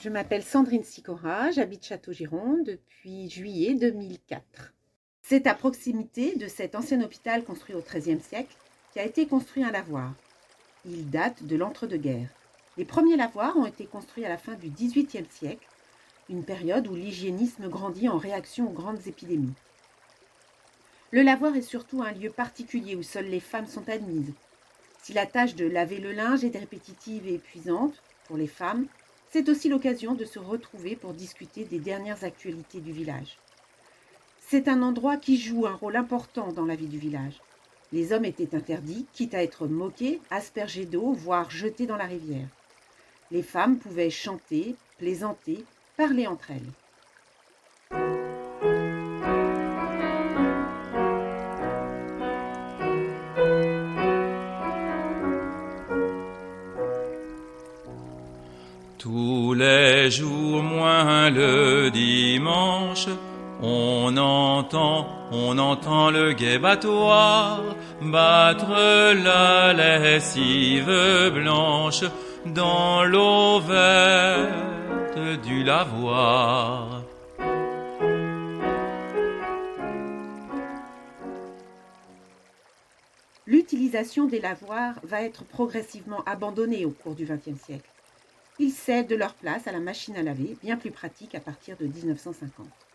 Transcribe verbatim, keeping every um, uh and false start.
Je m'appelle Sandrine Sicora, j'habite Château-Giron depuis juillet deux mille quatre. C'est à proximité de cet ancien hôpital construit au treizième siècle qu'a été construit un lavoir. Il date de l'entre-deux-guerres. Les premiers lavoirs ont été construits à la fin du dix-huitième siècle, une période où l'hygiénisme grandit en réaction aux grandes épidémies. Le lavoir est surtout un lieu particulier où seules les femmes sont admises. Si la tâche de laver le linge est répétitive et épuisante pour les femmes, c'est aussi l'occasion de se retrouver pour discuter des dernières actualités du village. C'est un endroit qui joue un rôle important dans la vie du village. Les hommes étaient interdits, quitte à être moqués, aspergés d'eau, voire jetés dans la rivière. Les femmes pouvaient chanter, plaisanter, parler entre elles. Tous les jours, moins le dimanche, on entend, on entend le gai battoir battre la lessive blanche dans l'eau verte du lavoir. L'utilisation des lavoirs va être progressivement abandonnée au cours du vingtième siècle. Ils cèdent leur place à la machine à laver, bien plus pratique à partir de mille neuf cent cinquante.